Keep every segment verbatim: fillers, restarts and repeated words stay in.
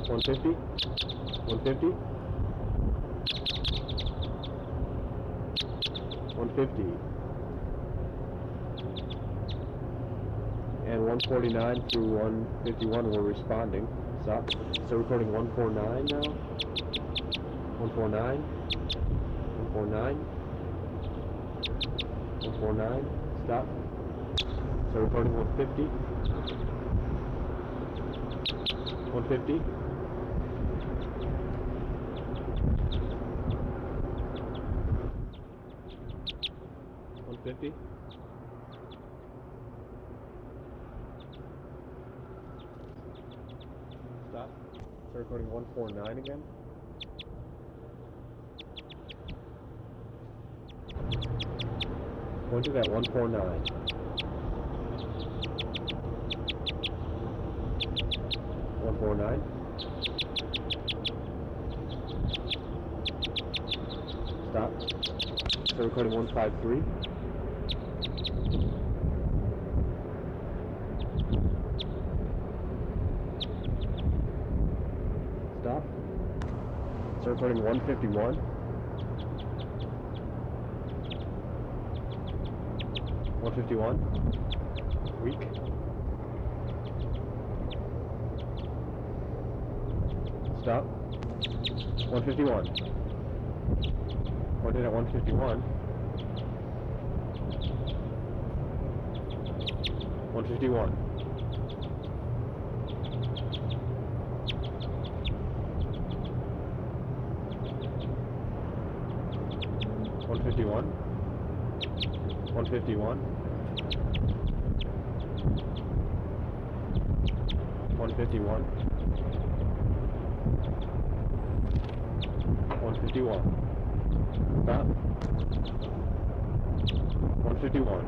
one fifty, one fifty, one fifty, and one forty-nine through one fifty-one we're responding. Stop. So recording one forty-nine now. one forty-nine, one forty-nine, one forty-nine, stop. So recording one fifty, one fifty, one fifty, stop. So recording one forty-nine again. Point it at one forty-nine. one forty-nine. Stop. So recording one fifty-three. Stop. So recording one fifty-one. one fifty-one, weak. Stop. one fifty-one. Pointed at one fifty-one. one fifty-one. one fifty-one. one fifty-one. one fifty-one. one fifty-one. Stop. one fifty-one.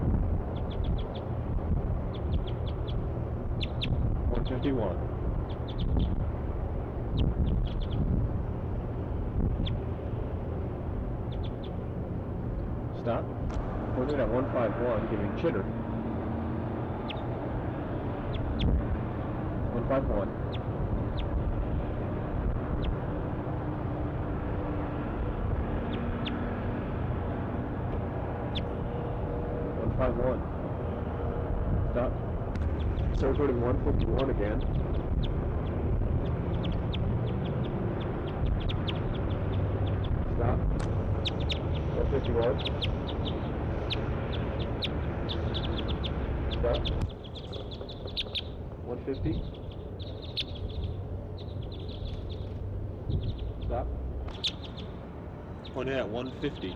one fifty-one. Stop. Pointed at one fifty-one, giving chitter. one fifty-one. one fifty-one. Stop. So recording one fifty-one again. Stop. one fifty-one. Stop. one fifty. Stop. Pointed at one fifty.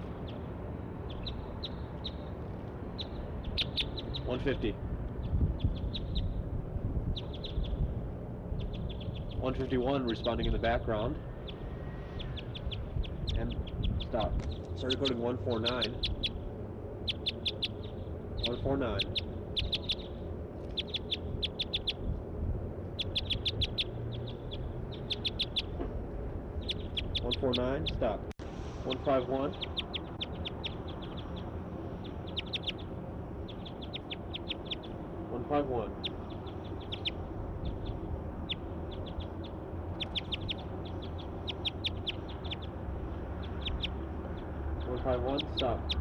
one fifty. one fifty-one responding in the background. And stop. Start recording one forty-nine. one forty-nine. one forty-nine, stop. one fifty-one. one fifty-one. one fifty-one, stop.